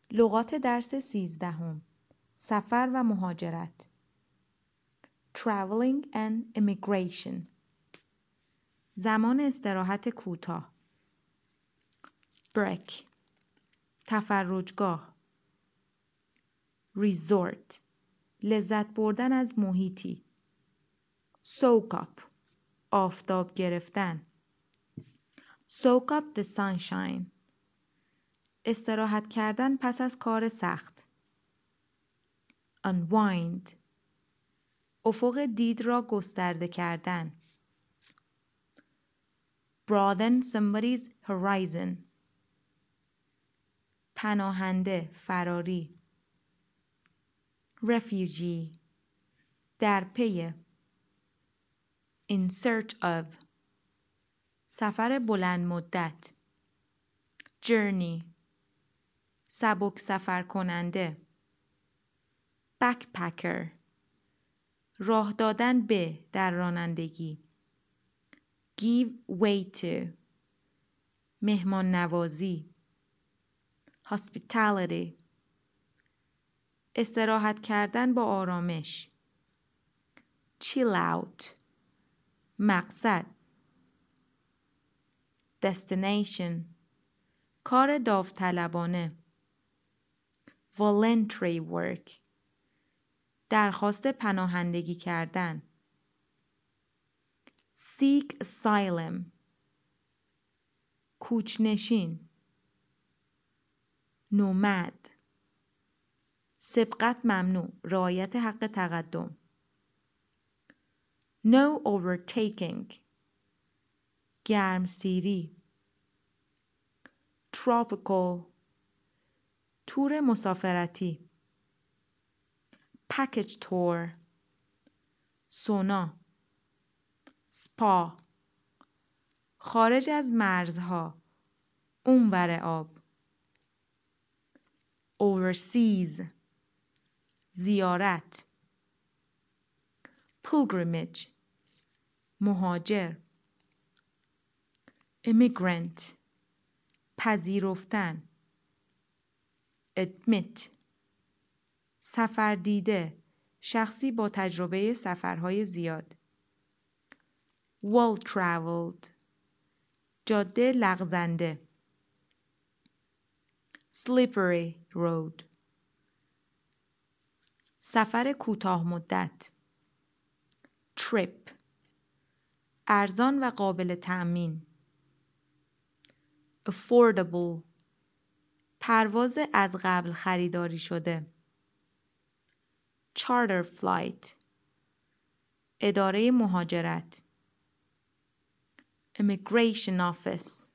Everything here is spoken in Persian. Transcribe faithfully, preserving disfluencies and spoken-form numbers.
لغات درس سیزدهم. سفر و مهاجرت. Traveling and immigration. زمان استراحت کوتاه. Break. تفرجگاه. Resort. لذت بردن از محیطی. Soak up. آفتاب گرفتن. Soak up the sunshine. استراحت کردن پس از کار سخت. Unwind. افق دید را گسترده کردن. Broaden somebody's horizon. پناهنده، فراری. Refugee. در پی. In search of. سفر بلند مدت. Journey. سبک سفر کننده. Backpacker. راه دادن به در رانندگی. Give way to. مهمان نوازی. Hospitality. استراحت کردن با آرامش. Chill out. مقصد. Destination. کار داوطلبانه. Voluntary work. درخواست پناهندگی کردن. Seek asylum. کوچنشین. نومد. سبقت ممنوع. رعایت حق تقدم. No overtaking. گرمسیری. Tropical. تور مسافرتی. Package tour. سونا. سپا. خارج از مرزها. اونور آب. Overseas. زیارت. Pilgrimage. مهاجر. Immigrant. پذیرفتن. Admit. سفر دیده. شخصی با تجربه سفرهای زیاد. Well traveled. جاده لغزنده. Slippery road. سفر کوتاه مدت. Trip. ارزان و قابل تأمین. Affordable. پرواز از قبل خریداری شده. Charter flight. اداره مهاجرت. Immigration office.